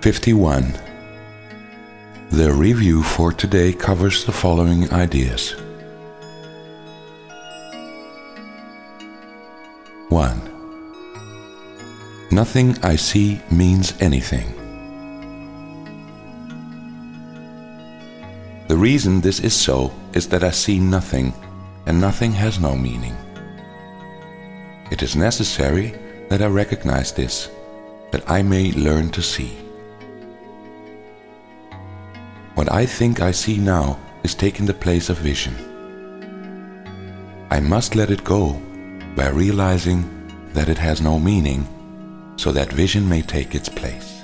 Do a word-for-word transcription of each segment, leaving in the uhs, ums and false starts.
fifty-one. The review for today covers the following ideas. one. Nothing I see means anything. The reason this is so is that I see nothing, and nothing has no meaning. It is necessary that I recognize this, that I may learn to see. What I think I see now is taking the place of vision. I must let it go by realizing that it has no meaning, so that vision may take its place.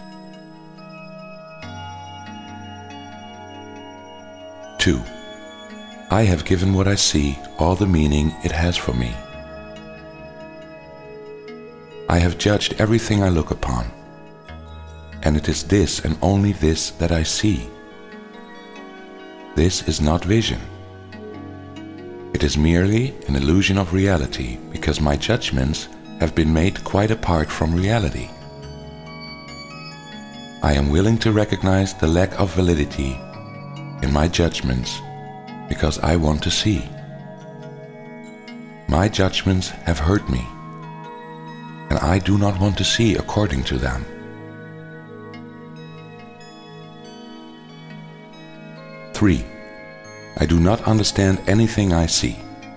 two. I have given what I see all the meaning it has for me. I have judged everything I look upon, and it is this and only this that I see. This is not vision. It is merely an illusion of reality, because my judgments have been made quite apart from reality. I am willing to recognize the lack of validity in my judgments, because I want to see. My judgments have hurt me, and I do not want to see according to them. three. I do not understand anything I see.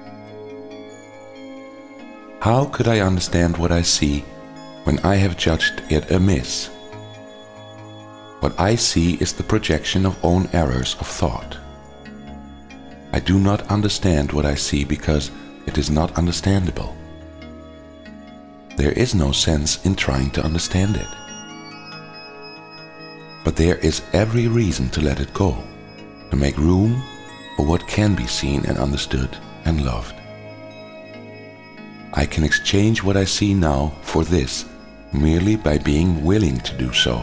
How could I understand what I see when I have judged it amiss? What I see is the projection of own errors of thought. I do not understand what I see because it is not understandable. There is no sense in trying to understand it. But there is every reason to let it go, to make room for what can be seen and understood and loved. I can exchange what I see now for this merely by being willing to do so.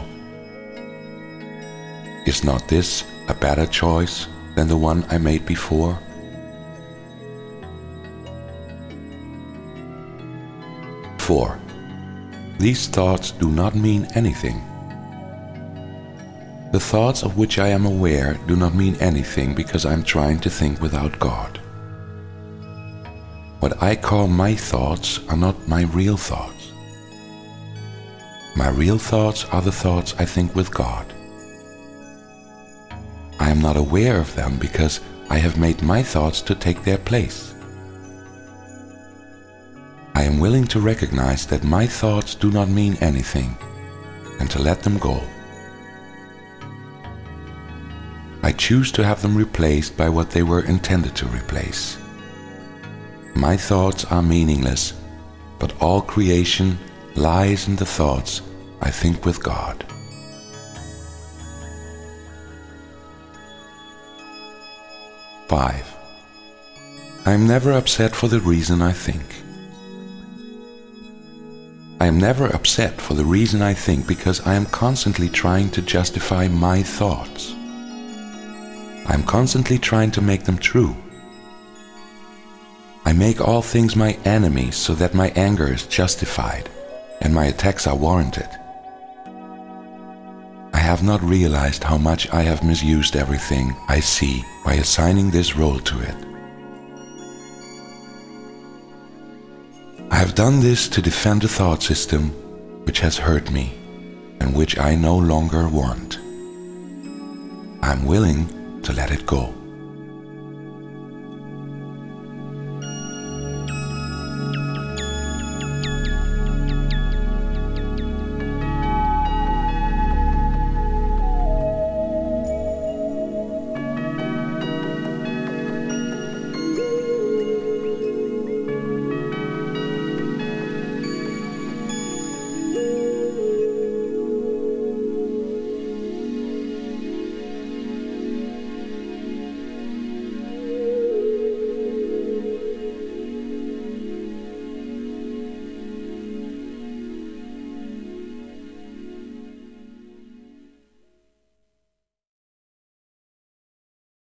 Is not this a better choice than the one I made before? four. These thoughts do not mean anything. The thoughts of which I am aware do not mean anything because I am trying to think without God. What I call my thoughts are not my real thoughts. My real thoughts are the thoughts I think with God. I am not aware of them because I have made my thoughts to take their place. I am willing to recognize that my thoughts do not mean anything and to let them go. I choose to have them replaced by what they were intended to replace. My thoughts are meaningless, but all creation lies in the thoughts I think with God. five. I am never upset for the reason I think. I am never upset for the reason I think because I am constantly trying to justify my thoughts. I am constantly trying to make them true. I make all things my enemies so that my anger is justified and my attacks are warranted. I have not realized how much I have misused everything I see by assigning this role to it. I have done this to defend a thought system which has hurt me and which I no longer want. I am willing to let it go.